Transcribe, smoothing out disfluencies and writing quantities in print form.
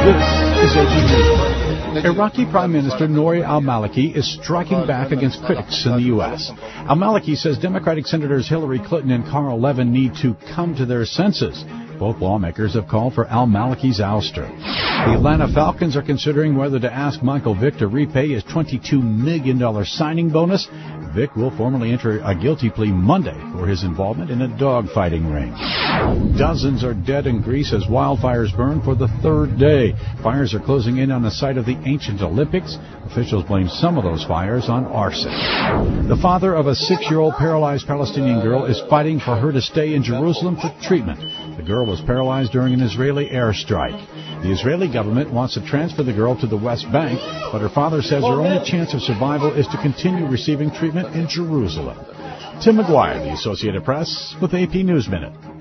This is AP News. Iraqi Prime Minister Nouri al-Maliki is striking back against critics in the U.S. Al-Maliki says Democratic Senators Hillary Clinton and Carl Levin need to come to their senses. Both lawmakers have called for al-Maliki's ouster. The Atlanta Falcons are considering whether to ask Michael Vick to repay his $22 million signing bonus. Vick will formally enter a guilty plea Monday for his involvement in a dogfighting ring. Dozens are dead in Greece as wildfires burn for the third day. Fires are closing in on the site of the ancient Olympics. Officials blame some of those fires on arson. The father of a 6-year-old paralyzed Palestinian girl is fighting for her to stay in Jerusalem for treatment. The girl was paralyzed during an Israeli airstrike. The Israeli government wants to transfer the girl to the West Bank, but her father says her only chance of survival is to continue receiving treatment in Jerusalem. Tim McGuire, The Associated Press, with AP News Minute.